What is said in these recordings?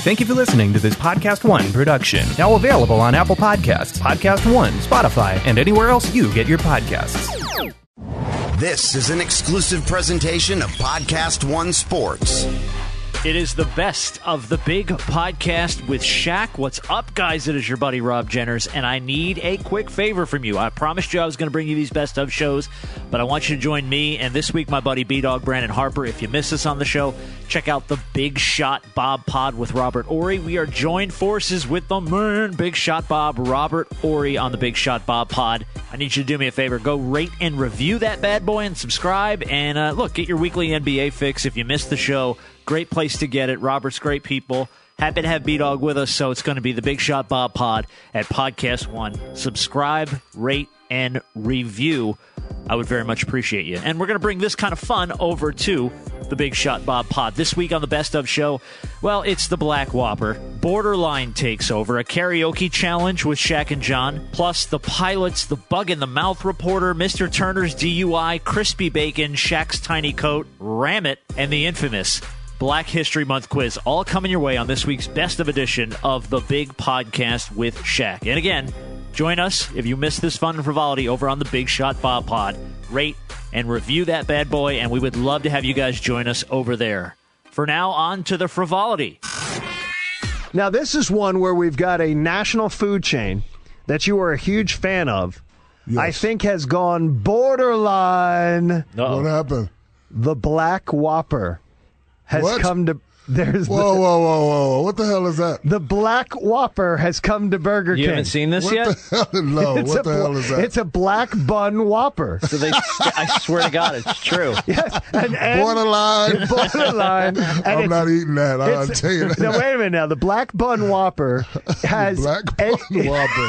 Thank you for listening to this Podcast One production. Now available on Apple Podcasts, Podcast One, Spotify, and anywhere else you get your podcasts. This is an exclusive presentation of Podcast One Sports. It is the best of the big podcast with Shaq. What's up, guys? It is your buddy Rob Jenners, and I need a quick favor from you. I promised you I was going to bring you these best of shows, but I want you to join me and this week my buddy B-Dog Brandon Harper. If you miss us on the show, check out the Big Shot Bob pod with Robert Ory. We are joined forces with the man, Big Shot Bob, Robert Ory on the Big Shot Bob pod. I need you to do me a favor. Go rate and review that bad boy and subscribe. And look, get your weekly NBA fix if you missed the show. Great place to get it. Robert's great people. Happy to have B-Dog with us, so it's going to be the Big Shot Bob pod at Podcast One. Subscribe, rate, and review. I would very much appreciate you. And we're going to bring this kind of fun over to the Big Shot Bob pod. This week on the Best of show, well, it's the Black Whopper. Borderline takes over. A karaoke challenge with Shaq and John. Plus the pilots, the Bug in the Mouth reporter, Mr. Turner's DUI, Crispy Bacon, Shaq's Tiny Coat, Ram It, and the infamous Black History Month quiz, all coming your way on this week's best of edition of the Big Podcast with Shaq. And again, join us if you missed this fun and frivolity over on the Big Shot Bob pod. Rate and review that bad boy, and we would love to have you guys join us over there. For now, on to the frivolity. Now, this is one where we've got a national food chain that you are a huge fan of. Yes. I think has gone borderline. Uh-oh. What happened? The Black Whopper has come to... Whoa. What the hell is that? The Black Whopper has come to Burger King. You haven't seen this yet? No, what the hell is that? It's a black bun Whopper. So I swear to God, it's true. Yes, and borderline. Borderline. I'm not eating that, I'll tell you that. Now, wait a minute now. The Black Bun Whopper has... Black Bun Whopper.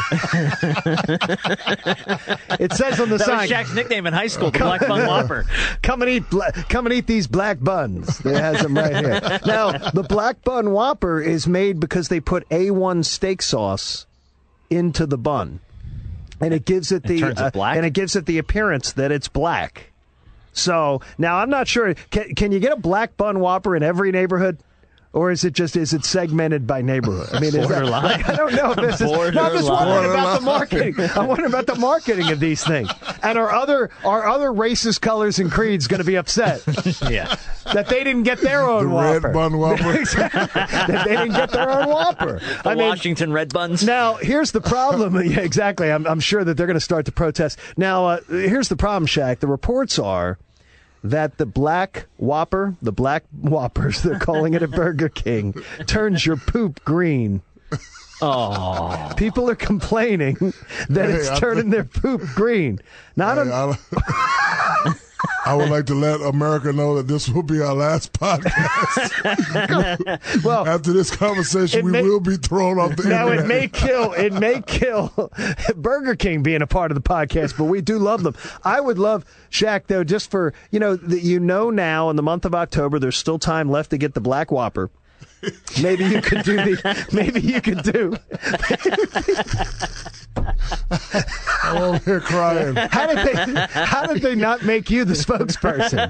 It says on the sign... That was Shaq's nickname in high school, the Black Bun Whopper. Come and eat these black buns. It has them right here. Now, the Black Bun Whopper is made because they put A1 steak sauce into the bun, and it gives it the appearance that it's black. So now I'm not sure. Can you get a Black Bun Whopper in every neighborhood? Or is it segmented by neighborhood? I mean, borderline. I don't know if this is. No, I'm just wondering about the marketing. I'm wondering about the marketing of these things. And are other racist colors and creeds going to be upset? Yeah, that they didn't get their own Whopper. Red Bun Whopper. Exactly. That they didn't get their own Whopper. Washington Red Buns. Now, here's the problem. Yeah, exactly. I'm sure that they're going to start to protest. Now, here's the problem, Shaq. The reports are that the Black Whopper, the Black Whoppers, they're calling it at Burger King, turns your poop green. Oh. People are complaining that it's turning their poop green. I would like to let America know that this will be our last podcast. Well, after this conversation, we will be thrown off the internet. Now, it may kill Burger King being a part of the podcast, but we do love them. I would love, Shaq, though, just for, now in the month of October, there's still time left to get the Black Whopper. Maybe you could do I'm over here crying. How did they not make you the spokesperson?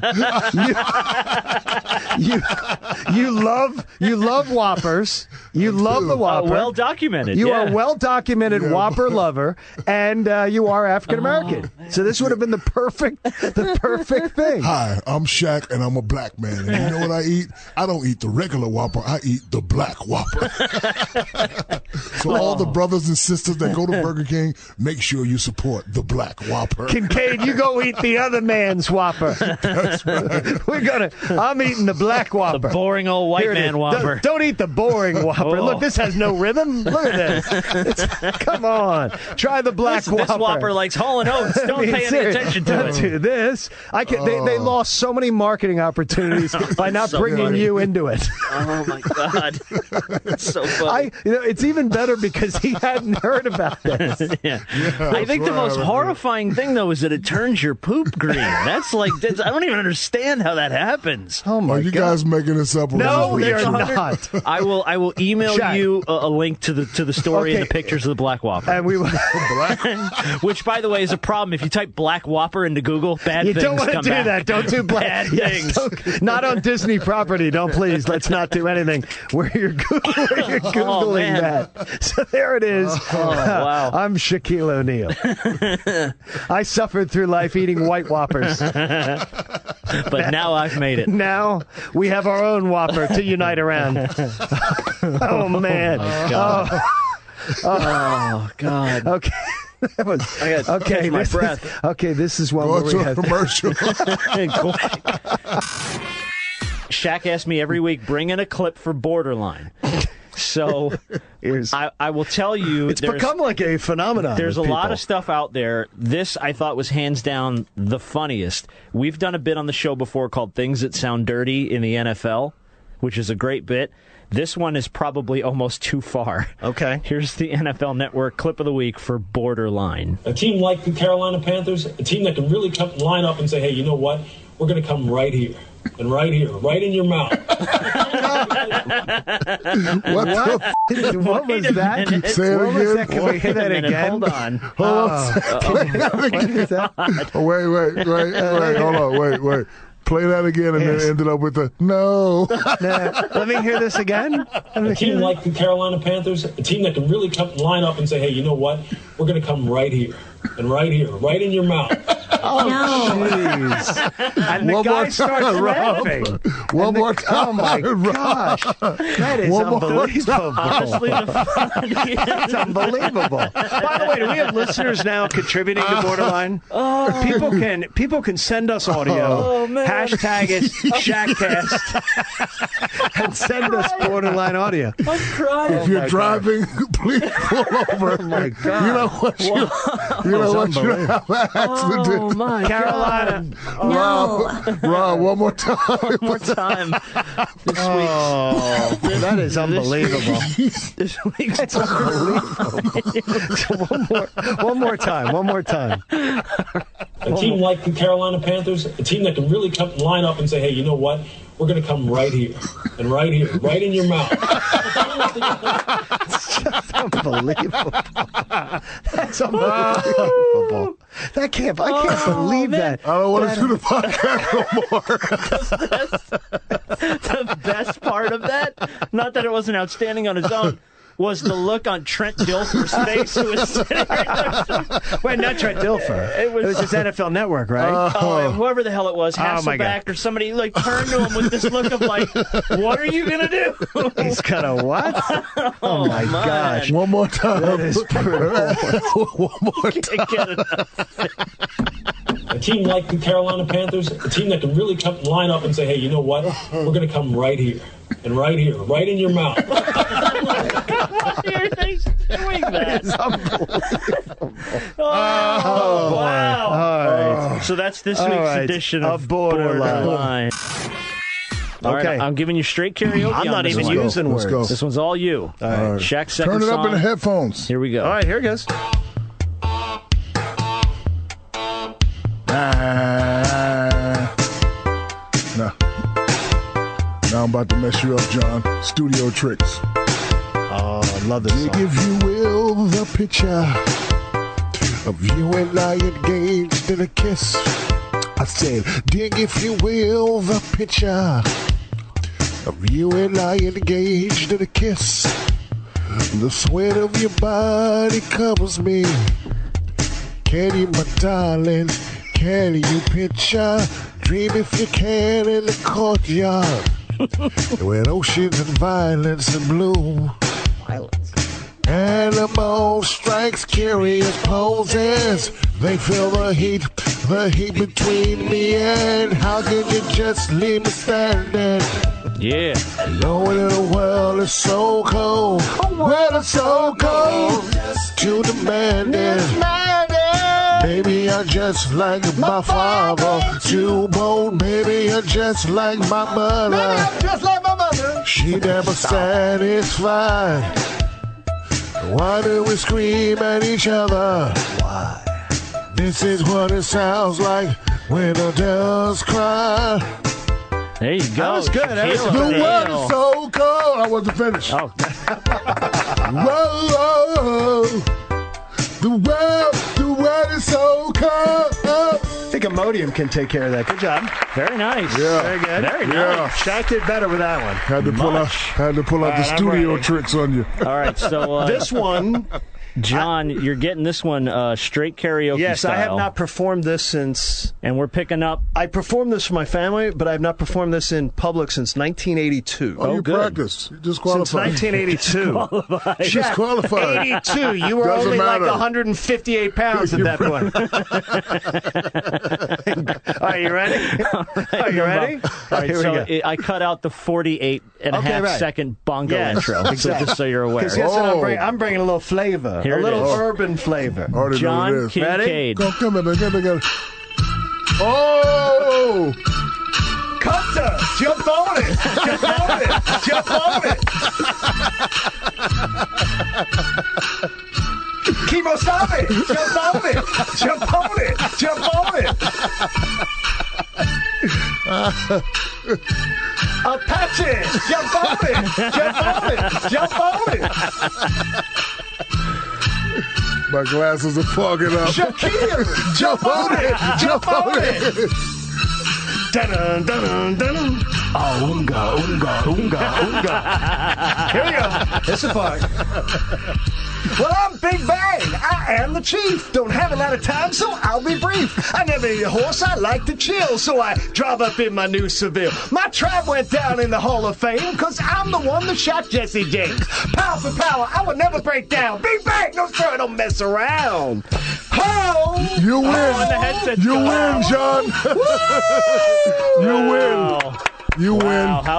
You love Whoppers. You love the Whopper. Well documented. You are a well documented Whopper lover, and you are African American. So this would have been the perfect thing. Hi, I'm Shaq, and I'm a black man. And you know what I eat? I don't eat the regular Whopper. I eat the Black Whopper. So all the brothers and sisters that go to Burger King, make sure you support the Black Whopper. Kincaid, you go eat the other man's Whopper. That's right. I'm eating the Black Whopper. The boring old white man Whopper. Don't eat the boring Whopper. Look, this has no rhythm. Look at this. Come on. Try the Black Whopper. This Whopper likes Hall & Oates. Don't pay any attention to it. Do this. They lost so many marketing opportunities by not bringing you into it. Oh, my God. It's so funny. It's even better because he hadn't heard about this. I think the most horrifying thing, though, is that it turns your poop green. That's I don't even understand how that happens. Oh, my Are you God. guys making this up? No, we are There's not. I will email Shaq. you a link to the story and the pictures of the Black Whopper. And we Which, by the way, is a problem. If you type Black Whopper into Google, bad You things don't want to come do back. that. Don't do bad things. Not on Disney property. Don't please. Let's not do anything where you're Googling that. So there it is. Wow. I'm Shaquille O'Neal. I suffered through life eating white Whoppers. But now I've made it. Now we have our own Whopper to unite around. Oh, man. Oh, God. Okay. That was, I got to catch my breath. This is one Go where to we a have commercial. Shaq asked me every week, bring in a clip for Borderline. So I will tell you, it's become like a phenomenon. There's a with lot people. of stuff out there. This, I thought, was hands down the funniest. We've done a bit on the show before called Things That Sound Dirty in the NFL, which is a great bit. This one is probably almost too far. Okay. Here's the NFL Network clip of the week for Borderline. A team like the Carolina Panthers, a team that can really line up and say, hey, you know what? We're going to come right here. And right here, right in your mouth. What was that? Say it What was again. that? Can we hear that Wait a minute, again? Hold on. What is that? Wait. Hold on. Wait. Play that again and then ended up with the no. Let me hear this again. A team like the Carolina Panthers, a team that can really line up and say, hey, you know what? We're going to come right here. And right here, right in your mouth. Jeez. And the One guy more starts time, laughing. One more Oh, time. my gosh. That is One more unbelievable. Honestly, the funniest. That's unbelievable. By the way, do we have listeners now contributing to Borderline? People can send us audio, hashtag it Shackcast, and send us Borderline audio. I'm crying. If you're driving, please pull over. Oh my God. You know what? You know what? You have an accident. Oh, my Carolina. Rob, one more time. One more time. This Oh, that is unbelievable. This week's That's unbelievable. One more time. A team like the Carolina Panthers, a team that can really line up and say, hey, you know what? We're going to come right here. And right here, right in your mouth. Unbelievable. That's unbelievable. I can't believe that. I don't want to do the podcast no more. the best part of that, not that it wasn't outstanding on its own, was the look on Trent Dilfer's face, who was sitting right there. Wait, not Trent Dilfer. It was his NFL Network, right? Oh, whoever the hell it was, my Hasselbeck or somebody, turned to him with this look of what are you going to do? He's got a what? Oh, my gosh. One more time. That is brutal. One more time. Get it. A team like the Carolina Panthers, a team that can really line up and say, hey, you know what? We're going to come right here. And right here, right in your mouth. Why are they doing that? It's unbelievable. Oh, wow. All right. So that's this week's right. edition A of Borderline. All right, Okay. I'm giving you straight karaoke. I'm on not this even one. using Let's words. go. This one's all you. All right. Shaq's second Turn it up song. in the headphones. Here we go. All right, here it goes. Now I'm about to mess you up, John. Studio tricks. Oh, I love this Dig, song. if you will, the picture of you and I engaged in a kiss. I said, dig, if you will, the picture of you and I engaged in a kiss. The sweat of your body covers me. Can you, my darling, can you picture? Dream if you can in the courtyard. With oceans and violence and blue. Animal strikes curious poses. They feel the heat between me and how can you just leave me standing? Yeah. Knowing the world is so cold, well it's so cold, too demanding. Maybe I'm just like my father, too bold. Maybe I'm just like my mother. She never satisfied. Why do we scream at each other? Why? This is what it sounds like when a doves cry. There you go. That was good. That was Shaquille The O'Neal. world is so cold. I wasn't finished. Oh, Whoa, the world is so cold. I think Imodium can take care of that. Good job. very nice. Yeah. Very good. Very Yeah. nice. Shaq did better with that one. Had to pull out the studio ready. tricks on you. All right, so This one, John, you're getting this one straight karaoke yes, style. I have not performed this since. And we're picking up. I performed this for my family, but I have not performed this in public since 1982. Oh, you good. practiced. You just Since qualified. 1982. Just qualified. 82. You were Doesn't only matter. like 158 pounds at that point. Are you ready? Are you ready? All right, Here we so go. I cut out the 48 and a Okay, half right. second bongo Yes, intro, so exactly. just so you're aware. Because guess what Oh. I'm bringing a little flavor, Here a it little is. urban flavor. I already know what John it is. Kincaid. Go, come here, man. Oh! Cutter, jump on it, jump on it, jump on it. Kimosabe, jump on it, jump on it, jump on it. Apache, jump on it, jump on it, jump on it. My glasses are fogging up. Shakira, jump on it, jump on it. Dun dun dun. Oh, unga, unga, unga, unga. Here we go. It's a part. Well, I'm Big Bang. I am the chief. Don't have a lot of time, so I'll be brief. I never eat a horse. I like to chill, so I drive up in my new Seville. My tribe went down in the Hall of Fame because I'm the one that shot Jesse James. Power for power, I would never break down. Big Bang, no sir, don't mess around. Ho! You win. the headset's You going win, John. You win. Wow. You win. how I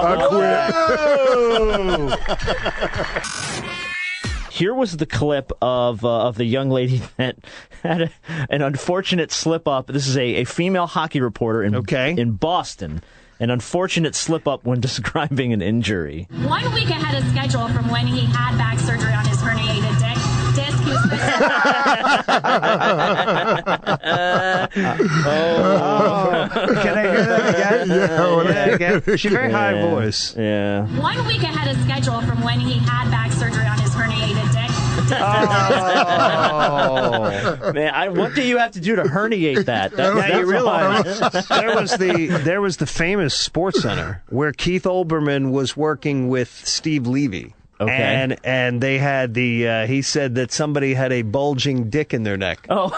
about quit. Here was the clip of the young lady that had an unfortunate slip-up. This is a female hockey reporter in Boston. An unfortunate slip-up when describing an injury. 1 week ahead of schedule from when he had back surgery on his herniated disc. He was Can I hear that again? Yeah, again. She's very high voice. Yeah. 1 week ahead of schedule from when he had back surgery on his herniated disc. Oh. Man, what do you have to do to herniate that? Now you That's realize hard. there was the famous Sports Center where Keith Olbermann was working with Steve Levy. Okay. And they had he said that somebody had a bulging dick in their neck. Oh.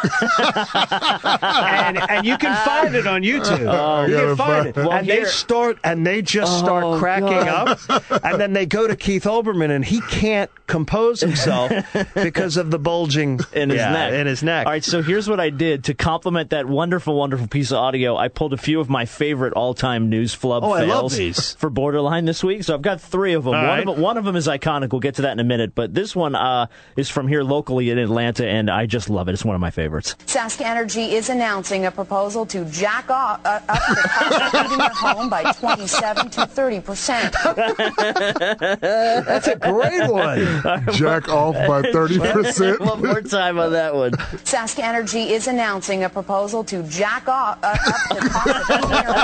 and you can find it on YouTube. You can find it. Well, and here- they just start cracking up. And then they go to Keith Olbermann and he can't compose himself because of the bulging in his neck. In his neck. All right, so here's what I did to complement that wonderful, wonderful piece of audio. I pulled a few of my favorite all-time news flub I love fails these. for Borderline this week. So I've got 3 of them. All right. One of them is iconic. We'll get to that in a minute. But this one is from here locally in Atlanta, and I just love it. It's one of my favorites. Sask Energy is announcing a proposal to jack up the cost of heating your home by 27 to 30%. That's a great one. Jack off by 30%. One more time on that one. Sask Energy is announcing a proposal to jack up the cost of heating your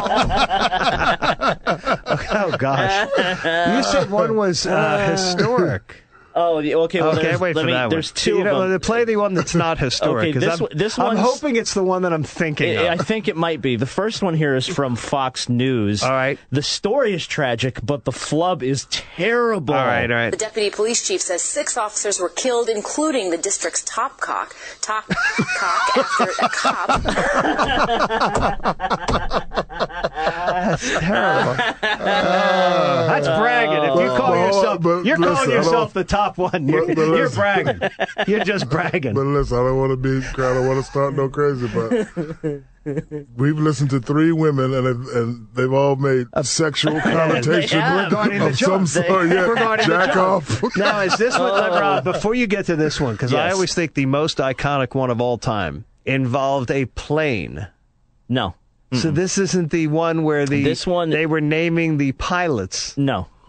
home. Oh gosh! You said one was historic. Oh, okay. Well, Okay, wait for that one. There's 2 You of them. Play the one that's not historic. Okay, 'cause this I'm one's- hoping it's the one that I'm thinking I of. think it might be. The first one here is from Fox News. All right. The story is tragic, but the flub is terrible. All right. The deputy police chief says 6 officers were killed, including the district's top cock after a cop. That's terrible. That's bragging. If you call yourself, you're calling yourself the top one. You're listen. bragging. You're just bragging. But listen, I don't want to start no crazy, but we've listened to 3 women, and they've all made sexual connotation regarding the of some joke. sort. Yeah, Regarding the jack joke. off. Now, is this one, Rob, before you get to this one, because I Yes. always think the most iconic one of all time involved a plane. No. So this isn't the one where This one- they were naming the pilots. No.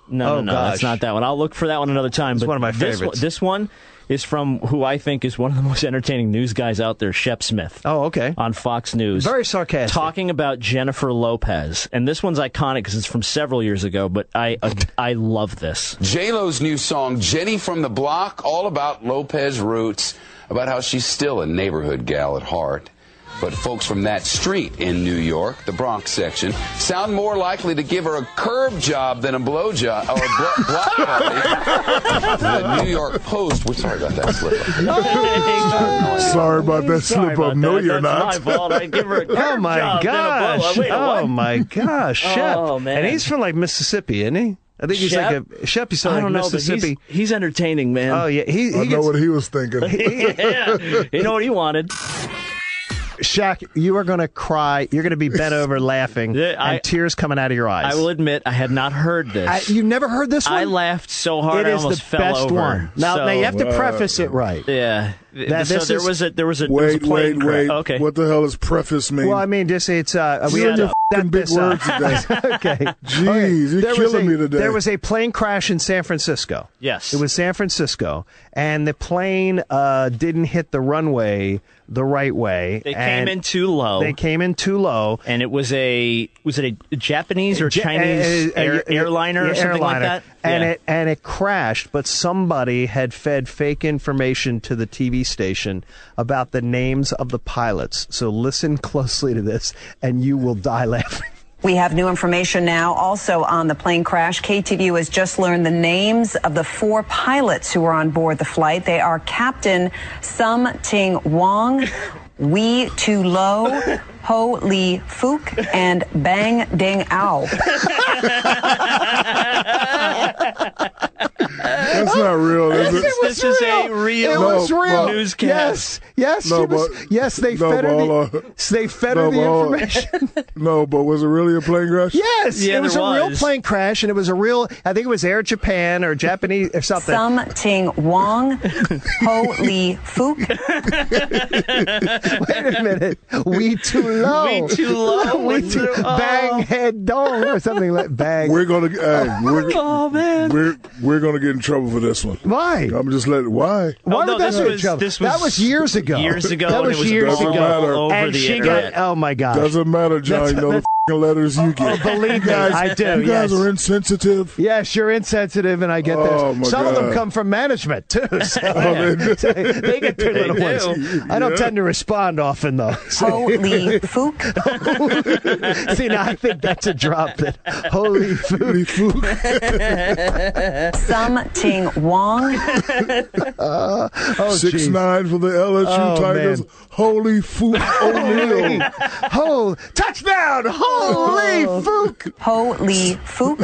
No, that's not that one. I'll look for that one another time. It's but one of my favorites. This one is from who I think is one of the most entertaining news guys out there, Shep Smith. Oh, okay. On Fox News. Very sarcastic. Talking about Jennifer Lopez. And this one's iconic because it's from several years ago, but I love this. J-Lo's new song, Jenny from the Block, all about Lopez roots, about how she's still a neighborhood gal at heart. But folks from that street in New York, the Bronx section, sound more likely to give her a curb job than a blow job or a block party. The New York Post. We're sorry about that slip up. Sorry about that slip up. No, you're not. That's my fault. I give her a curb Oh my job gosh! Wait, Oh my gosh! Shep. Oh, man. And he's from like Mississippi, isn't he? I think he's Shep? like a Shep. He's from I like don't know, Mississippi. but he's entertaining, man. Oh yeah, I know what he was thinking. Yeah. You know what he wanted. Shaq, you are going to cry. You're going to be bent over laughing and tears coming out of your eyes. I will admit, I had not heard this. You've never heard this one? I laughed so hard It I is almost the fell best over. one. Now you have to preface it right. Yeah. So there was a Wait. plane crash. Okay. What the hell does preface mean? Well, I mean, just it's we You're had your f***ing big words today. Okay. Jeez, you're killing me today. There was a plane crash in San Francisco. Yes. It was San Francisco, and the plane didn't hit the runway the right way. They came in too low. And it was a Japanese or Chinese airliner or something like that? And it crashed, but somebody had fed fake information to the TV station about the names of the pilots. So listen closely to this, and you will die laughing. We have new information now also on the plane crash. KTVU has just learned the names of the 4 pilots who were on board the flight. They are Captain Sum Ting Wong, Wee Tu Lo, Ho Lee Fook, and Bang Ding Ao. That's not real, is it? This is a real newscast. Yes. They fed her the information. No, but was it really a plane crash? Yes, Yeah, it was there a real was. plane crash, and it was a real. I think it was Air Japan or Japanese or something. Sum Ting Wong, Ho Lee Fook. Wait a minute. We too low. We too low. We too bang head dong or something like bang. We're gonna. Oh man. We're gonna get in trouble for this one. Why? I'm just letting. Why? Why no, would that this get in was- trouble? this was That was years ago. Years ago, That and was it was years all ago. over And the she internet. got. Oh my gosh. Doesn't matter, John. You know the f***ing letters you get. Oh, believe me, I do. You guys Yes. are insensitive. Yes, you're insensitive, and I get Oh, that. my Some of them God. come from management too. So they get their little do. ones. I don't tend to respond often, though. Holy Fook. See, now I think that's a drop. That holy food. Holy fook. Sum Ting Wong. 6'9" for the LSU Tigers. man. Holy fook O'Neal. Oh, touchdown! Holy fook! Holy Fook.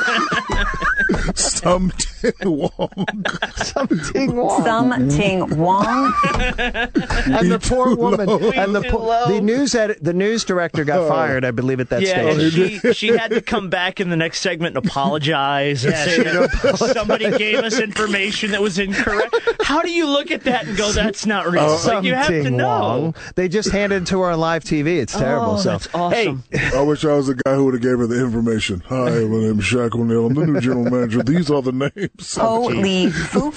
Something wrong. Something wrong. Sum Ting Wong. And the poor woman, and the news director got fired, I believe, at that Yeah, stage. and she had to come back in the next segment and apologize and say that somebody gave us information that was incorrect. How do you look at that and go, that's not real? Like, you have to Something know. wrong. They just handed it to her on live TV. It's terrible. Oh, so that's awesome. I wish I was the guy who would have gave her the information. Hi, my name is Shaq O'Neal. I'm the new general manager. These are the names. Holy Fook.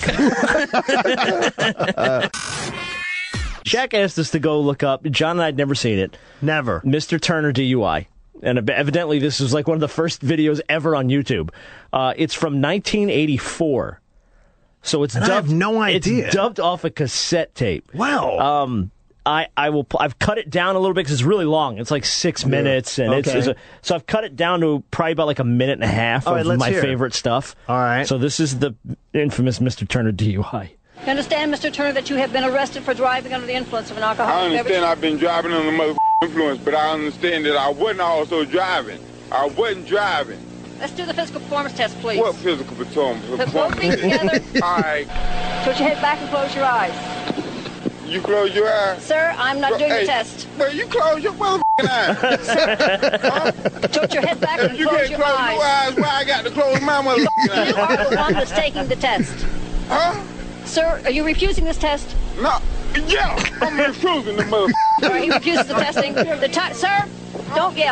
Shaq asked us to go look up. John and I had never seen it. Never. Mr. Turner DUI. And evidently this was like one of the first videos ever on YouTube. It's from 1984. So it's dubbed, I have no idea. It's dubbed off a cassette tape. Wow. I've cut it down a little bit because it's really long. It's like 6 minutes, and so I've cut it down to probably about like a minute and a half All right, of let's my hear it. favorite stuff. All right. So this is the infamous Mr. Turner DUI. You understand, Mr. Turner, that you have been arrested for driving under the influence of an I alcoholic beverage? understand I've been driving under mother influence, but I understand that I wasn't also driving. I wasn't driving. Let's do the physical performance test, please. What physical performance? Put both feet together. All right. Put your head back and close your eyes. You close your eyes. Sir, I'm not doing the test. Well, you close your motherfucking eyes. Put your head back and If you close can't your close eyes. your eyes, why I got to close my motherfucking eyes? You are the one that's taking the test. Huh? Sir, are you refusing this test? No. Yeah, I'm refusing the motherfucker. He refuses the testing. Sir, don't yell.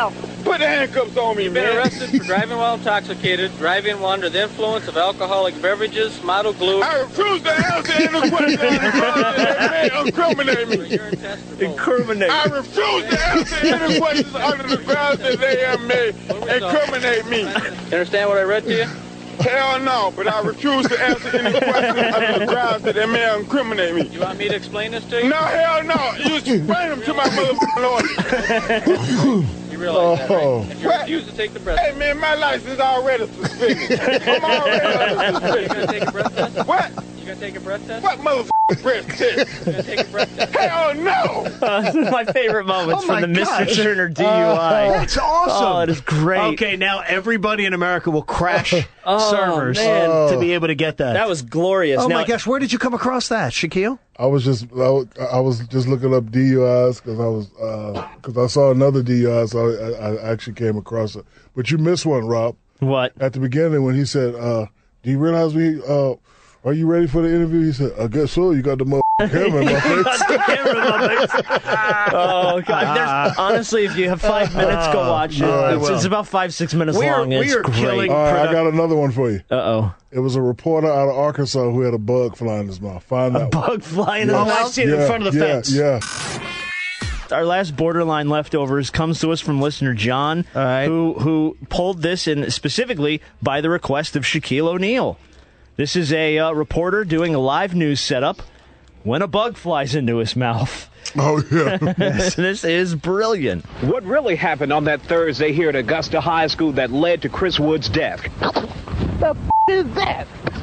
put the handcuffs on me, You've man. been arrested for driving while intoxicated, driving while under the influence of alcoholic beverages, model glue. I refuse to answer any question that may incriminate me. Incriminate. I refuse to answer any questions under the grounds that they have made incriminate me. You understand what I read to you? Hell no, but I refuse to answer any questions under the grounds that they may incriminate me. You want me to explain this to you? No, hell no. You explain them to my motherfucking lawyer. You realize that, right? If you refuse to take the breath Hey, man, my license is already suspended. I'm already suspended. You gonna take a breath test? What? You gonna take a breath test? What motherfucking breath test? You gonna take a breath test? Hell no! This is my favorite moments from the Mr. gosh. Turner DUI. That's awesome. Oh, it is great. Okay, now everybody in America will crash servers man. to be able to get that. That was glorious. Oh now, my gosh, where did you come across that, Shaquille? I was just looking up DUIs because I saw another DUI, so I actually came across it. But you missed one, Rob. What? At the beginning when he said, "Do you realize are you ready for the interview?" He said, "I guess so. You got the camera in my face." Oh God! Honestly, if you have 5 minutes, go watch it. It's about 5-6 minutes long. And it's great. All right, I got another one for you. Uh-oh. It was a reporter out of Arkansas who had a bug fly in his mouth. Find that Bug flying in the I mouth. see it in front of the fence. Yeah. Our last borderline leftovers comes to us from listener John, who pulled this in specifically by the request of Shaquille O'Neal. This is a reporter doing a live news setup when a bug flies into his mouth. Oh, yeah. This is brilliant. What really happened on that Thursday here at Augusta High School that led to Chris Wood's death? The is that?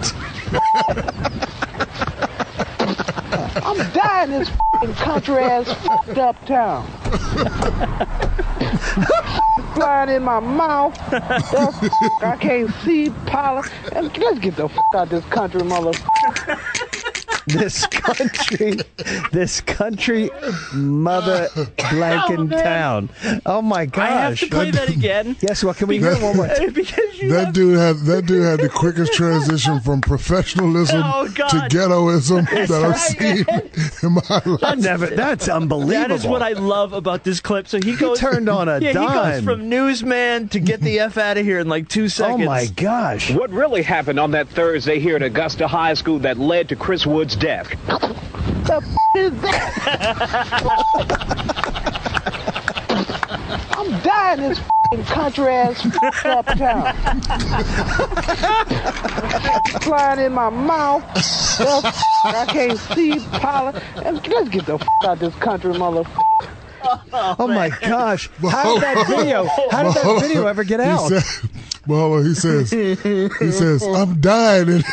I'm dying in this country ass up town. Flying in my mouth. I can't see pollen. Let's get the out of this country, motherfucker. This country mother blanking town. Oh my gosh! I have to play that again. Yes, well, can we hear it one more time? That dude had the quickest transition from professionalism to ghettoism that I've seen in my life. That's unbelievable. That is what I love about this clip. So he turned on a dime. He goes from newsman to get the F out of here in like 2 seconds. Oh my gosh! What really happened on that Thursday here at Augusta High School that led to Chris Wood's death? The is that? I'm dying in this country ass up town. Flying in my mouth. I can't see pollen. Let's get the out of this country, motherfucker. Oh my gosh! How did that video ever get out? He says, I'm dying in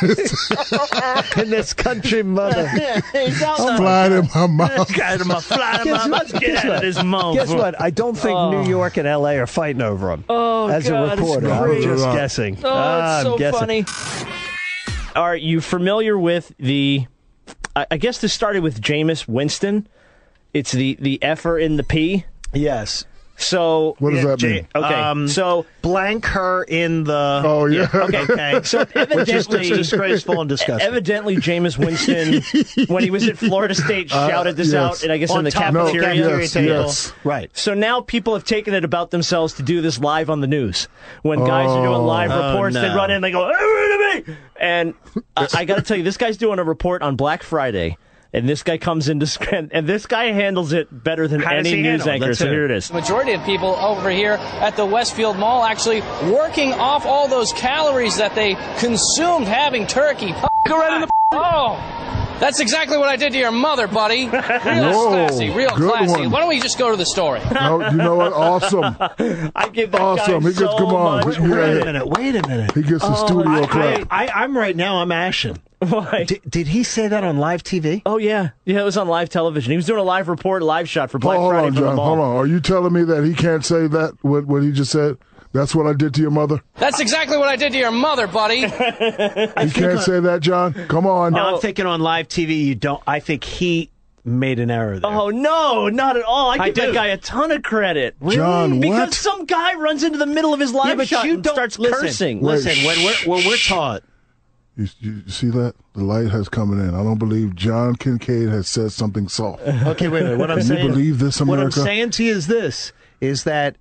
this country mother. I'm flying in my mouth. Flying in my mouth. Get out of his mouth. Guess what? I don't think New York and L.A. are fighting over him. As a reporter, I'm just guessing. Oh, it's so funny. Are you familiar with the? I guess this started with Jameis Winston. It's the F-er in the P. Yes. So what does that mean? Okay, so blank her in the. Oh yeah. Okay. So evidently, disgraceful and disgusting. Evidently, Jameis Winston, when he was at Florida State, shouted this out, and I guess in the cafeteria table. Yes. Right. So now people have taken it about themselves to do this live on the news. When guys are doing live reports, they run in, and they go, "Hey, me!" And I got to tell you, this guy's doing a report on Black Friday. And this guy comes into and this guy handles it better than any news anchor. So here it is. The majority of people over here at the Westfield Mall actually working off all those calories that they consumed having turkey. Go right in the oh. That's exactly what I did to your mother, buddy. Real classy, real classy. Why don't we just go to the story? No, you know what? Awesome. I give that awesome. guy He gets, come on. Wait a minute. He gets the studio clap. I'm right now. I'm ashen. Why? Did he say that on live TV? Oh, yeah. Yeah, it was on live television. He was doing a live report, live shot for Black Friday from the mall. Hold on. Are you telling me that he can't say that, what he just said? That's what I did to your mother? That's exactly what I did to your mother, buddy. You can't say that, John? Come on. No, I'm thinking on live TV, you don't. I think he made an error there. Oh, no, not at all. I give that guy a ton of credit. Really? John, because some guy runs into the middle of his live shot and starts cursing. Listen, when we're taught. You see that? The light has coming in. I don't believe John Kincaid has said something soft. Okay, wait. What I'm saying. You believe this, America? What I'm saying to you is this: is that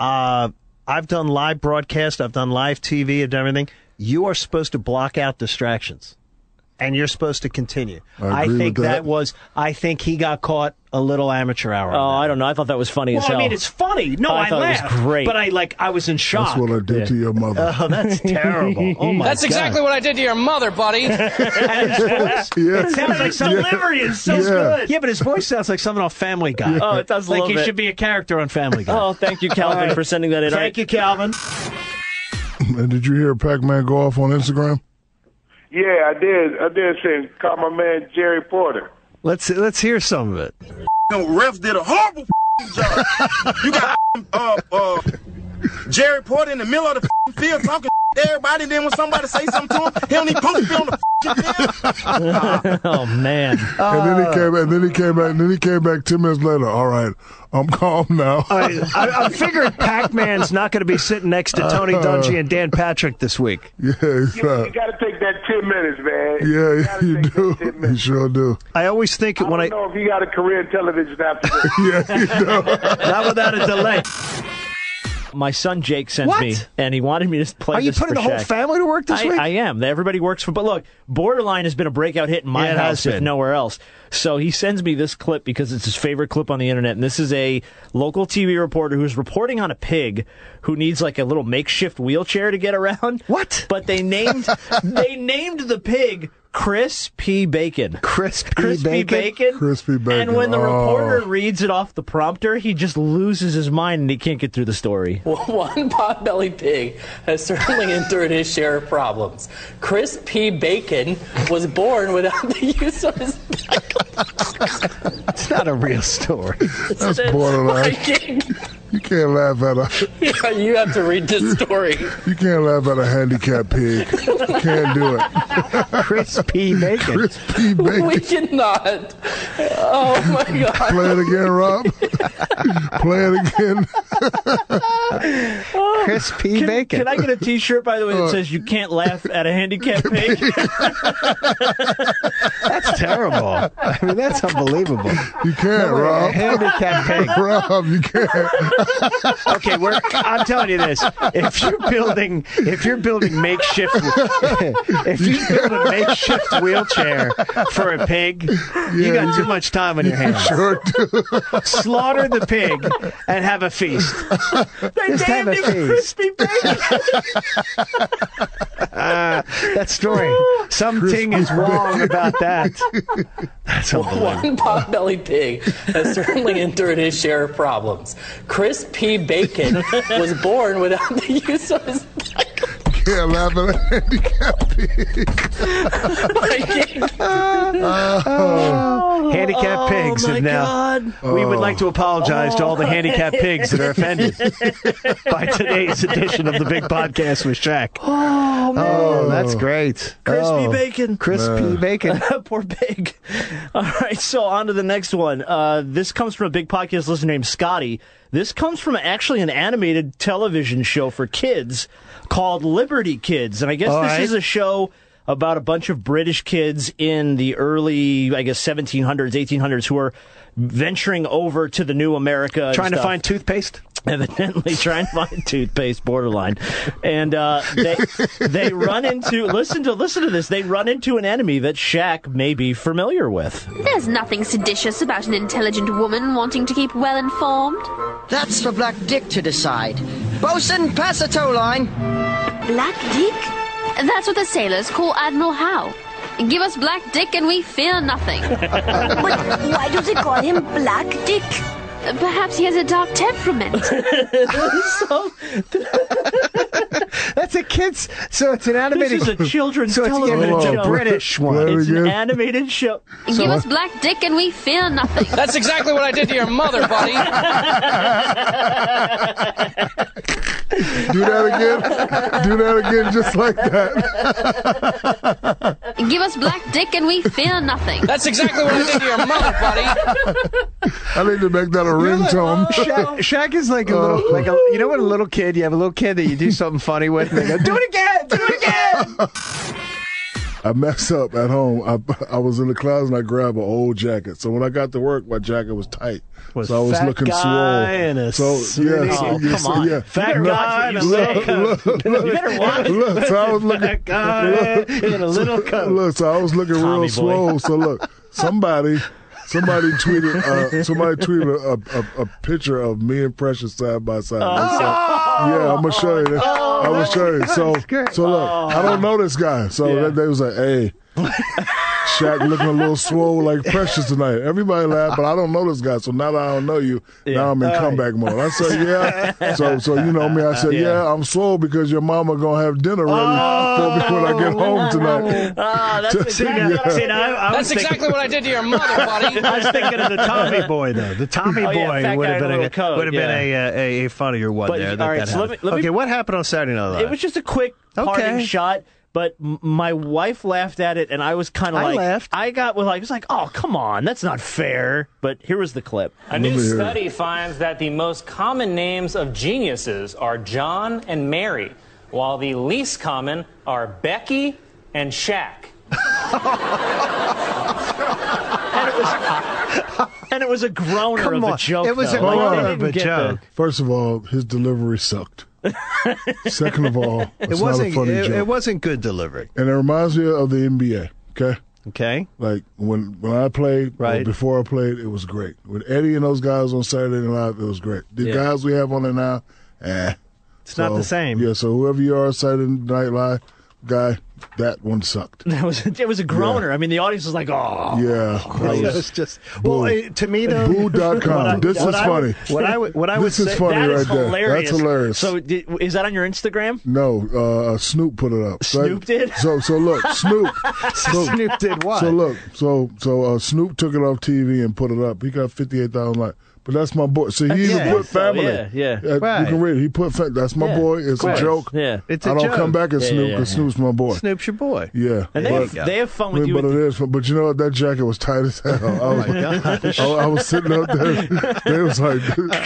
I've done live broadcast, I've done live TV, I've done everything. You are supposed to block out distractions, and you're supposed to continue. I think I think he got caught a little amateur hour. Oh, I don't know. I thought that was funny as hell. I mean, it's funny. No, I thought laughed. It was great. But I was in shock. That's what I did to your mother. Oh, that's terrible. Oh, my God. That's exactly what I did to your mother, buddy. And his voice, it sounds like some delivery is so good. Yeah, but his voice sounds like something off Family Guy. Oh, it does a like little he bit. should be a character on Family Guy. Oh, thank you, Calvin, for sending that in. Thank you, Calvin. And did you hear Pac-Man go off on Instagram? Yeah, I did. Call my man Jerry Porter. Let's hear some of it. Refs did a horrible job. You got Jerry Porter in the middle of the field talking to everybody, and then when somebody say something to him, he don't even supposed to be on the field. Oh man! And then he came back 10 minutes later. All right, I'm calm now. I figured Pac-Man's not going to be sitting next to Tony Dungy and Dan Patrick this week. Yeah, you got to take that 10 minutes, man. Yeah, you do. You sure do. I always think I don't know if you got a career in television after this. Yeah, you do. Not without a delay. My son Jake sent me, and he wanted me to play. Are you this putting for the whole Shaq. family to work this week? I am. Everybody works for. But look, Borderline has been a breakout hit in my house, if nowhere else. So he sends me this clip because it's his favorite clip on the internet, and this is a local TV reporter who's reporting on a pig who needs like a little makeshift wheelchair to get around. What? But they named the pig Chris P. Bacon. Crispy Bacon? Crispy Bacon. And when the reporter reads it off the prompter, he just loses his mind and he can't get through the story. One pot-bellied pig has certainly endured his share of problems. Chris P. Bacon was born without the use of his back. It's not a real story. That's borderline. You can't laugh at a... Yeah, you have to read this story. You can't laugh at a handicapped pig. You can't do it. Crispy Bacon. Crispy Bacon. We cannot. Oh, my God. Play it again, Rob. Play it again. Crispy Bacon. Can I get a T-shirt, by the way, that says you can't laugh at a handicapped pig? That's terrible. I mean, that's unbelievable. You can't, Rob. A handicapped pig. Rob, you can't. Okay, I'm telling you this: if you're building makeshift, if you build a makeshift wheelchair for a pig, you got too much time on your hands. Sure do. Slaughter the pig and have a feast. Just have a feast. Crispy Bacon. That story. Something is wrong about that. That's unbelievable. One pot-bellied pig has certainly endured his share of problems. Chris P. Bacon was born without the use of his back. Can't laugh at a handicapped pig. Handicapped pigs have now. We would like to apologize to all the handicapped pigs that are offended by today's edition of the Big Podcast with Shaq. Oh, man. Oh, that's great. Crispy Bacon. Crispy Bacon. Poor pig. All right, so on to the next one. This comes from a Big Podcast listener named Scotty. This comes from actually an animated television show for kids called Liberty Kids. And I guess this is a show about a bunch of British kids in the early, I guess, 1700s, 1800s who are venturing over to the new America. Trying to find toothpaste? Evidently trying to find toothpaste, borderline. And they run into, listen to this, they run into an enemy that Shaq may be familiar with. There's nothing seditious about an intelligent woman wanting to keep well informed. That's for Black Dick to decide. Bosun, pass the tow line. Black Dick? That's what the sailors call Admiral Howe. Give us Black Dick and we fear nothing. But why do they call him Black Dick? Perhaps he has a dark temperament. That's a kid's. So it's an animated. This is a children's television it's show. a British one. It's an animated show. Give us Black Dick and we fear nothing. That's exactly what I did to your mother, buddy. Do that again, just like that. Give us Black Dick and we fear nothing. That's exactly what I did to your mother, buddy. I need to make that a ringtone. Shaq is like a little, you know, when a little kid, you have a little kid that you do something funny with, and they go, "Do it again, do it again." I messed up at home. I was in the closet and I grabbed an old jacket. So when I got to work, my jacket was tight. So I was looking swole. Come on. Fat guy in a little coat. You better watch. Look, so I was looking. Fat guy in a little coat. Look, so I was looking Tommy real boy. swole. So look, somebody tweeted a picture of me and Precious side by side. Yeah, I'm gonna show you. I'm gonna show you. So look, I don't know this guy. So they was like, hey. Shaq looking a little swole like Precious tonight. Everybody laughed, but I don't know this guy. So now that I don't know you, now I'm in comeback mode. I said, yeah. So you know me. I said, yeah, I'm swole because your mama gonna have dinner ready for me when I get home tonight. That's exactly what I did to your mother, buddy. I was thinking of the Tommy Boy, though. The Tommy Boy would have been a funnier one But, there. all right, so let me, what happened on Saturday Night Live? It was just a quick parting shot. But my wife laughed at it, and I was kind of like, laughed. I was like, oh, come on, that's not fair. But here was the clip. A new study finds that the most common names of geniuses are John and Mary, while the least common are Becky and Shaq. And it was a groaner of a joke. It was a groaner of a joke. First of all, his delivery sucked. Second of all, it's not a funny joke. It wasn't good delivery. And it reminds me of the NBA, okay? Okay. Like, when I played, or before I played, it was great. With Eddie and those guys on Saturday Night Live, it was great. The guys we have on there now, It's not the same. Yeah, so whoever you are, Saturday Night Live guy, that one sucked. It was a groaner. I mean, the audience was like, oh. Yeah. It was just, to me, though. Boo.com. This is funny. This is funny that is right there. hilarious. That's hilarious. So is that on your Instagram? No, Snoop put it up. Snoop did? So look, Snoop. Snoop did what? So look, so Snoop took it off TV and put it up. He got 58,000 likes. But that's my boy. So he even put family. Yeah. You can read it. He put that's my boy. It's a joke. Yeah. It's a I don't joke. come back as Snoop because Snoop's my boy. Snoop's your boy. Yeah. And they have fun with you. But it is fun. But you know what? That jacket was tight as hell. I was sitting up there. They was like,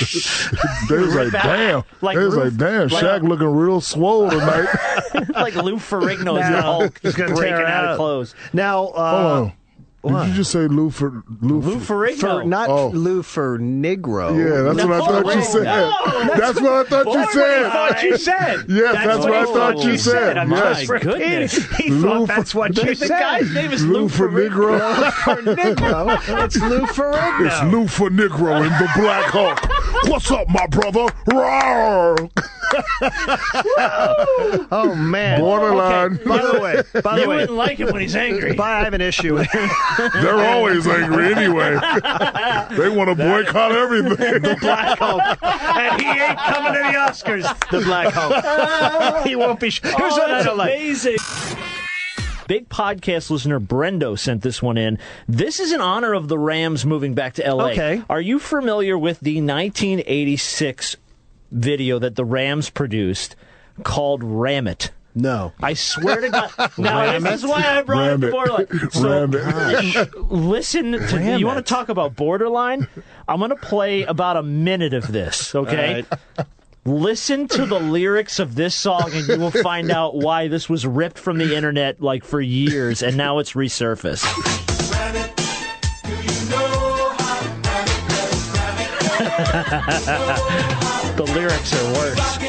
damn. Shaq looking real swole tonight. Like Lou Ferrigno is the Hulk. He's breaking out of clothes. Now, hold on. Did you just say Lou Ferrigno? Not Lou for Negro. Yeah, that's what I thought you said. That's what I thought you said. Thought you said. Yes, that's what I thought you said. My goodness. He thought that's what you said. The guy's name is Lou for Negro. For Negro. It's Lou Ferrigno. It's Lou for Negro in the Black Hulk. What's up, my brother? Rawr. Oh, man. Borderline. Okay. By the way. You wouldn't like him when he's angry. I have an issue with They're always angry anyway. They want to boycott everything. the Black Hulk. And he ain't coming to the Oscars, the Black Hulk. He won't be. Here's what I don't like. Amazing. Big podcast listener Brendo sent this one in. This is in honor of the Rams moving back to L.A. Okay. Are you familiar with the 1986 video that the Rams produced called Ram It? No. I swear to God. Now, this is why I brought up the borderline. So, listen to you want to talk about borderline? I'm going to play about a minute of this, okay? Right. Listen to the lyrics of this song, and you will find out why this was ripped from the internet like for years, and now it's resurfaced. The lyrics are worse.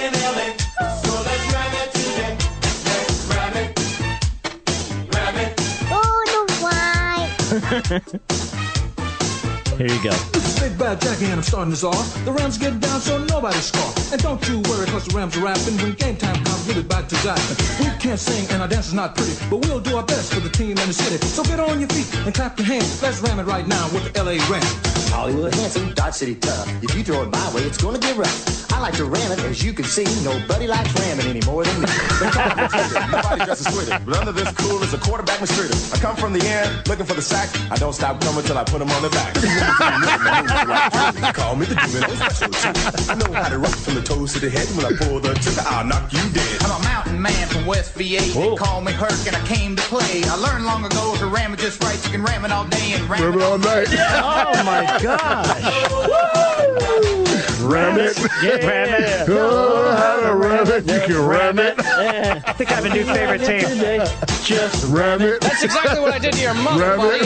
Here you go. This is Big Bad Jackie and I'm starting this off. The Rams get down so nobody scoff. And don't you worry cause the Rams are rapping. When game time comes, give it back to Jackson. We can't sing and our dance is not pretty, but we'll do our best for the team and the city. So get on your feet and clap your hands. Let's ram it right now with the LA Rams. Hollywood handsome, Dodge City tough. If you throw it my way, it's gonna get rough. I like to ram it, as you can see. Nobody likes ramming any more than me. Nobody dresses sweeter, but under this cool is a quarterback mistreater. I come from the air, looking for the sack. I don't stop coming till I put him on the back. Call me the demon, special too. I know how to rock from the toes to the head. When I pull the trigger, I'll knock you dead. I'm a mountain man from West VA. They call me Herc and I came to play. I learned long ago if you ram it just right, you can ram it all day and ram it all night. Oh my gosh. ram it. Yeah. Ram it. Oh, how to ram it. You can ram it. Yeah. I think I have a new favorite team. Just ram it. That's exactly what I did to your mother, buddy.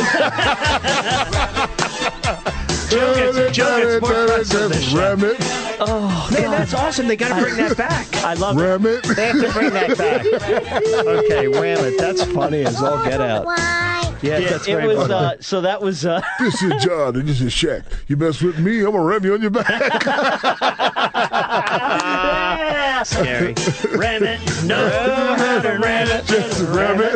Joe gets more press than this show. Ram it. Oh, man, that's awesome. They got to bring that back. I love Ram it. They have to bring that back. Okay, ram it. That's funny as all get out. Yeah, that's it very was. funny. So that was. This is John, and this is Shaq. You mess with me, I'm gonna ram you on your back. Scary. Ram it. No, how to ram it. Just ram it.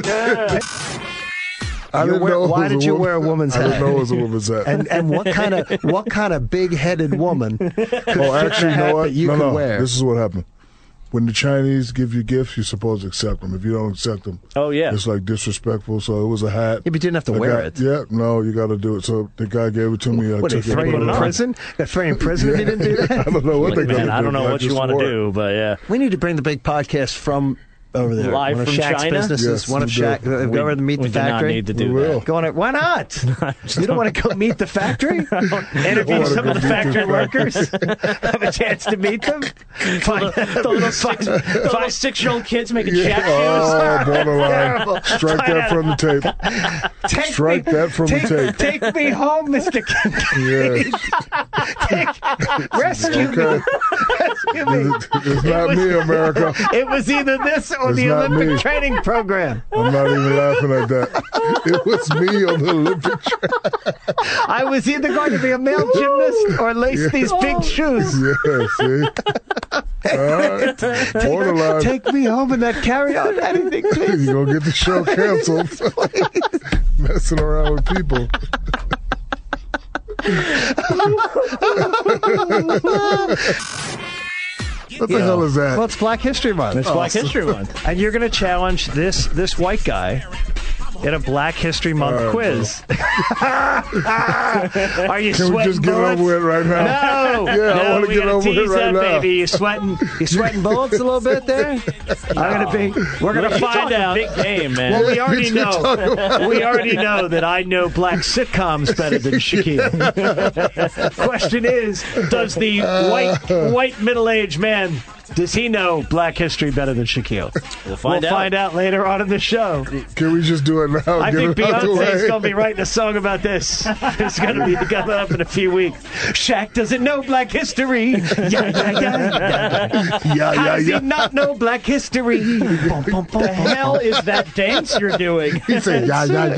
Why did you wear a woman's hat? I didn't know it was a woman's hat. And what kind of big-headed woman could fit actually, a hat you know what? that you could wear? This is what happened. When the Chinese give you gifts, you're supposed to accept them. If you don't accept them, it's like disrespectful. So it was a hat. Yeah, but you didn't have to wear it. Yeah, no, you got to do it. So the guy gave it to me. I What, took they throw you in prison? They throw you in prison if you didn't do that? I don't know what they're going to do. I don't know what you want to do, but yeah. We need to bring the big podcast from over there. Live one of from Shaq's China? businesses. Yes, one of we do. Shaq. Go over to meet the We do not factory. need to do that. Go on it. Why not? You don't want to go meet the factory? Interview wanna some go of the meet factory the workers? Have a chance to meet them? The little 6-year-old kids making Shaq Oh, shoes. borderline. Terrible. Strike that from the tape. Strike that from the tape. Take me home, Mr. Kincaid. Yeah. Rescue me. Okay. Rescue me. It's not me, America. It was either this or It's the not Olympic me. training program. I'm not even laughing at that. It was me on the Olympic track. I was either going to be a male gymnast or lace these big shoes. Yeah, see? All right. Borderline. Take me home in that carry-on. Anything, please. You're going to get the show canceled. Messing around with people. What the hell is that? Well, it's Black History Month. It's Black History Month. And you're going to challenge this white guy in a Black History Month quiz. Are you Can we just get over with right now? No. Yeah, I want to get over it right now. Baby. You sweating bullets a little bit there? We're going to find out. Big game, man. Well, we already know. We already know that I know black sitcoms better than Shaquille. Question is, does the white middle-aged man, does he know black history better than Shaquille? We'll find out later on in the show. Can we just do it now? I think Get it out the Beyonce's way? going to be writing a song about this. It's going to be coming up in a few weeks. Shaq doesn't know black history. Yeah. How does he not know black history? The hell is that dance you're doing? He said, yeah. I'm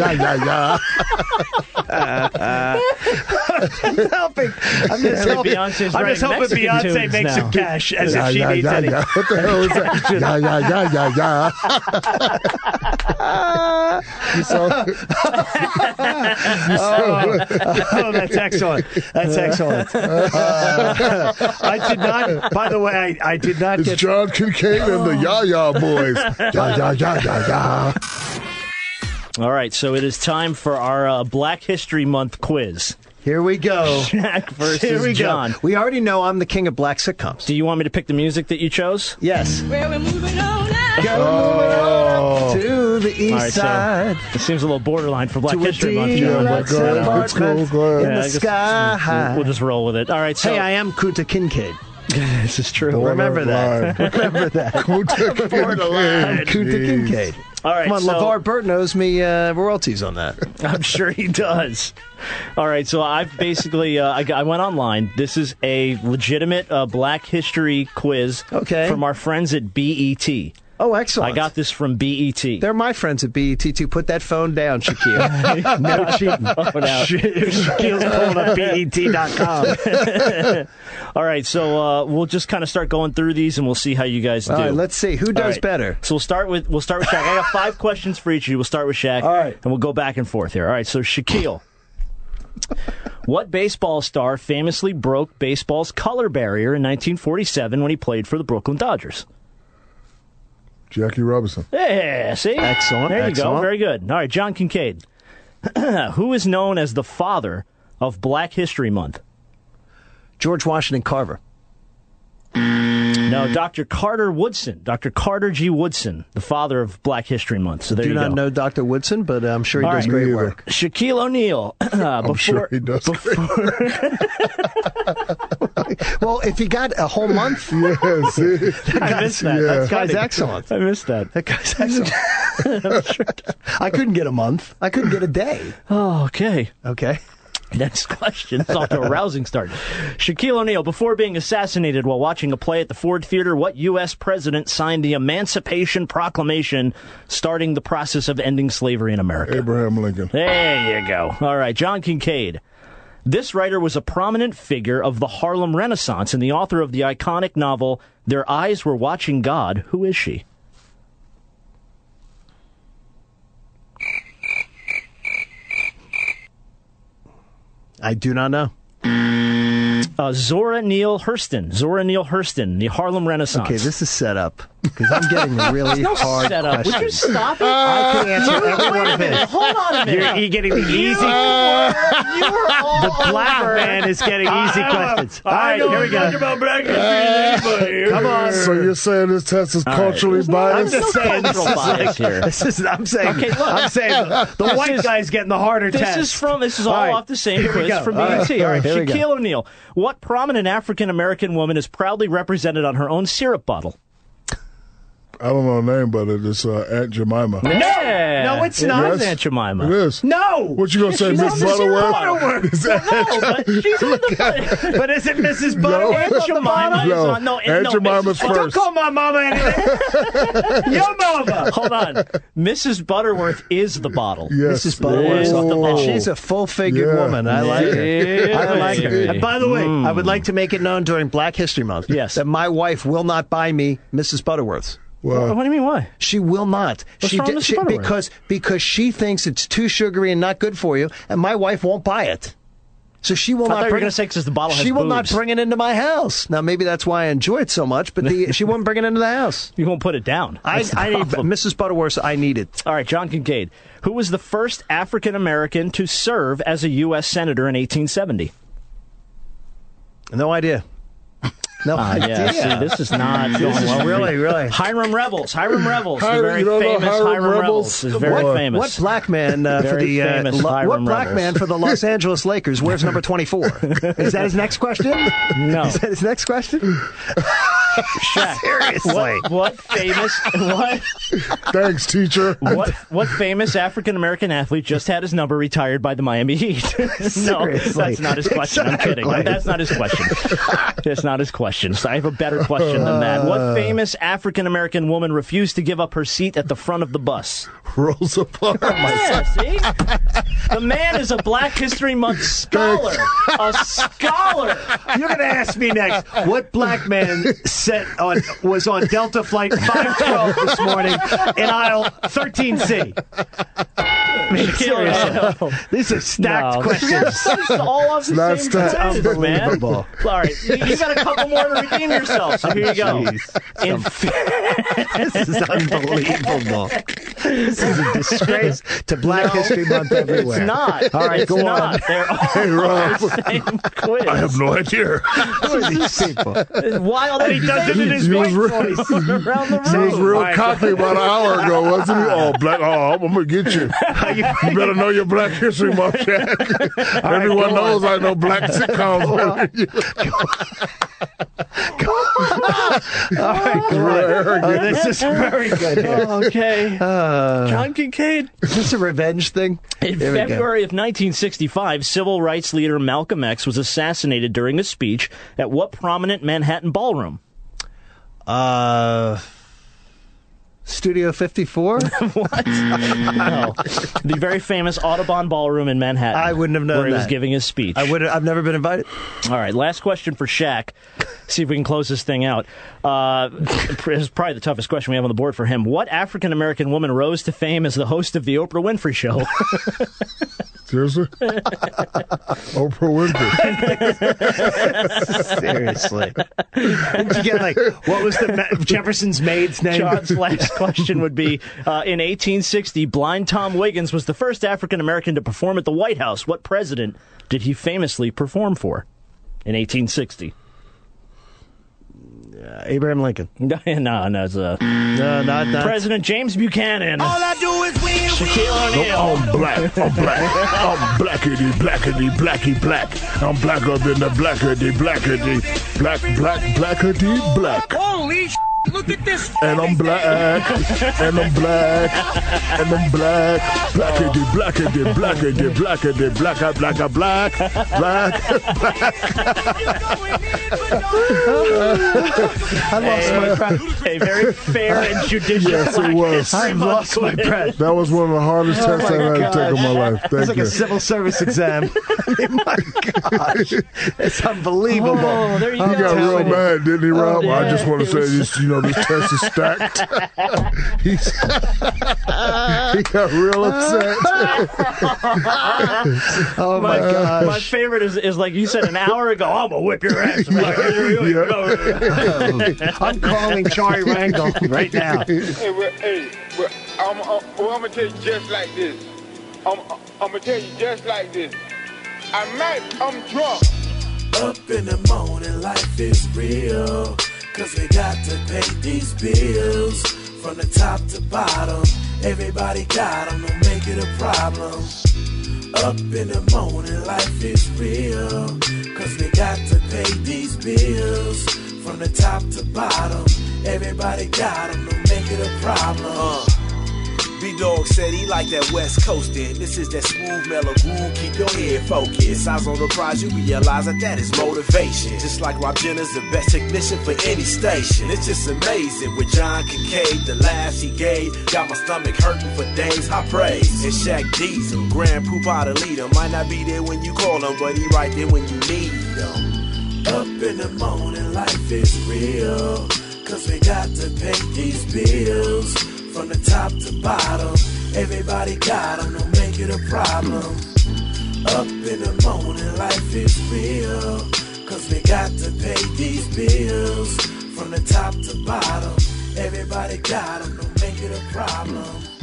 just helping. I'm just hoping Beyonce makes some cash as if she needs any. What the hell is that? Yeah. You saw Oh, that's excellent. That's excellent. I did not, by the way, I did not It's get... John Kincaid and the Ya Boys. Ya. All right, so it is time for our Black History Month quiz. Here we go. Shaq versus Here we John. go. We already know I'm the king of black sitcoms. Do you want me to pick the music that you chose? Yes. Where we're moving on now. To the east All right, side. so it seems a little borderline for Black To a History Month, John. deluxe but, apartment Go ahead. in the I guess sky. We'll just roll with it. All right, so Hey, I am Kunta Kincaid. this is true. Remember that. Remember that. Kunta Kincaid. All right, Come on, so LeVar Burton owes me royalties on that. I'm sure he does. All right, so I've basically I went online. This is a legitimate Black History quiz from our friends at BET. Oh, excellent. I got this from BET. They're my friends at BET, too. Put that phone down, Shaquille. No cheating. Shaquille's pulling up BET.com. All right, so we'll just kind of start going through these, and we'll see how you guys do. All right, let's see. Who does better? So we'll start with Shaq. I got 5 questions for each of you. We'll start with Shaq. All right. And we'll go back and forth here. All right, so Shaquille. What baseball star famously broke baseball's color barrier in 1947 when he played for the Brooklyn Dodgers? Jackie Robinson. Yeah, see? Excellent. There you excellent. go. Very good. All right, John Kincaid. Who is known as the father of Black History Month? George Washington Carver. No, Dr. Carter Woodson. Dr. Carter G. Woodson, the father of Black History Month. So there Do you go. not know Dr. Woodson, but I'm sure he All does right. great work. Shaquille O'Neal. I'm sure he does. Well, if he got a whole month, Yeah, see? I missed that. Yeah. that guy's excellent. I missed that. That guy's excellent. I couldn't get a month. I couldn't get a day. Oh, okay. Okay. Next question. It's off to a rousing start. Shaquille O'Neal, before being assassinated while watching a play at the Ford Theater, what U.S. president signed the Emancipation Proclamation starting the process of ending slavery in America? Abraham Lincoln. There you go. All right, John Kincaid. This writer was a prominent figure of the Harlem Renaissance and the author of the iconic novel Their Eyes Were Watching God. Who is she? I do not know. Zora Neale Hurston. Zora Neale Hurston, the Harlem Renaissance. Okay, this is set up because I'm getting really hard setup. questions. Would you stop it? I can answer every one of his. Hold on a minute. You're getting the easy. The black man is getting easy questions. All right, here we go. About black history Come on. So you're saying this test is culturally I'm biased? just saying cultural bias here. I'm saying. Okay, look. I'm saying the white guy's getting the harder This test. is all right. off the same Here we quiz go. from All right. BET. All right, Here we go. Shaquille O'Neal. What prominent African-American woman is proudly represented on her own syrup bottle? I don't know her name, but it's Aunt Jemima. Yeah. No, it's not. It's Aunt Jemima. It is. No. What you gonna say, She's Miss on the syrup Butterworth? Is that No, but she's on the But is it Mrs. Butterworth? Aunt Jemima is No. on. No, Aunt no, Jemima's Mrs. first. Don't call my mama anything. Your mama. Hold on. Mrs. Butterworth is the bottle. Yes. Mrs. Butterworth, Is the and bottle. she's a full-figured Yeah. woman. I like her. I like her. Yeah. And by the way, I would like to make it known during Black History Month Yes. that my wife will not buy me Mrs. Butterworth's. What do you mean? Why? She will not. What's wrong with Mrs. Butterworth? Because she thinks it's too sugary and not good for you, and my wife won't buy it. So she will I thought not you were bring going to say because the bottle has She will not boobs. bring it into my house. Now maybe that's why I enjoy it so much, but she won't bring it into the house. You won't put it down. I That's the need problem. Mrs. Butterworth. I need it. All right, John Kincaid. Who was the first African American to serve as a U.S. Senator in 1870? No idea. No idea. Yeah, see, this is not going well. Really. Hiram Revels. Hiram Revels. The Hiram- very you don't know famous Hiram Hiram Revels? Revels is very What? famous. What black man for Very the famous what Hiram black Revels. man for the Los Angeles Lakers wears number 24? Is that his next question? No. Is that his next question? Shaq. Seriously. What famous Thanks, teacher. what famous African American athlete just had his number retired by the Miami Heat? No, Seriously. that's not his question. I'm kidding. Exactly. That's not his question. That's not his question. So I have a better question than that. What famous African American woman refused to give up her seat at the front of the bus? Rosa Parks. Yeah, see? The man is a Black History Month scholar. A scholar. You're going to ask me next. What black man was on Delta Flight 512 this morning in aisle 13C? I mean, seriously. These are stacked questions. It's all off the Not same stacked. quiz, man. Unbelievable. All right, you got a couple more to redeem yourself. So here you go. This is unbelievable. This is a disgrace to Black History Month everywhere. It's not. All right, It's go not. on. They're all Hey, Rob. the same quiz. I have no idea. Who are these people? Wild. And he does it in his You white was voice. around the He was room. real cocky about an hour ago, wasn't he? Oh, black. Oh, I'm gonna get you. You better know your Black History Month, Shaq. Everyone knows I know black sitcoms better than you. All right, go on. This is very good. Okay. John Kincaid. Is this a revenge thing? In Here we go. February of 1965, civil rights leader Malcolm X was assassinated during a speech at what prominent Manhattan ballroom? Studio 54? What? No. The very famous Audubon Ballroom in Manhattan. I wouldn't have known where he was that. giving his speech. I've never been invited. All right, last question for Shaq. See if we can close this thing out. This is probably the toughest question we have on the board for him. What African-American woman rose to fame as the host of The Oprah Winfrey Show? Seriously? Oprah Winfrey. Seriously. Did you get, what was Jefferson's maid's name? John's last question would be, in 1860, blind Tom Wiggins was the first African-American to perform at the White House. What president did he famously perform for in 1860? Abraham Lincoln. No, it's No, not President James Buchanan. All I do is win, Shaquille O'Neal. No, I'm black. I'm blackity, blackity, blacky, black. I'm blacker than the blackity, blackity, blackity, black. Holy shit. Look at this. And I'm black, and I'm black, and I'm black, blackity, blackity, blackity, blackity, black. I lost my breath. A very fair and judicious. Yes, it was. I lost my breath. That was one of the hardest tests I've ever taken in my life. Thank It's like you. a civil service exam. I mean, my gosh. It's unbelievable. Oh, there you He go. got real mad, didn't he, Rob? yeah. I just want to say this, this test is stacked. He got real upset. Oh, my gosh. My favorite is like you said an hour ago, I'm going to whip your ass. I'm calling Charlie Rangel right now. I'm going to tell you just like this. I'm going to tell you just like this. I'm drunk. Up in the morning, life is real. Cause we got to pay these bills. From the top to bottom, everybody got them, don't make it a problem. Up in the morning, life is real. Cause we got to pay these bills. From the top to bottom, everybody got them, don't make it a problem. B-Dog said he like that West Coastin'. This is that smooth, mellow groove, keep your head focused. Eyes on the prize, you realize that is motivation. Just like Rob Jenner's the best technician for any station. It's just amazing with John Kincaid, the laughs he gave. Got my stomach hurting for days, high praise. And Shaq Diesel, Grand Poobah the leader. Might not be there when you call him, but he right there when you need him. Up in the morning, life is real. Cause we got to pay these bills. From the top to bottom, everybody got them, don't make it a problem. Up in the morning, life is real. Cause we got to pay these bills. From the top to bottom, everybody got them, don't make it a problem.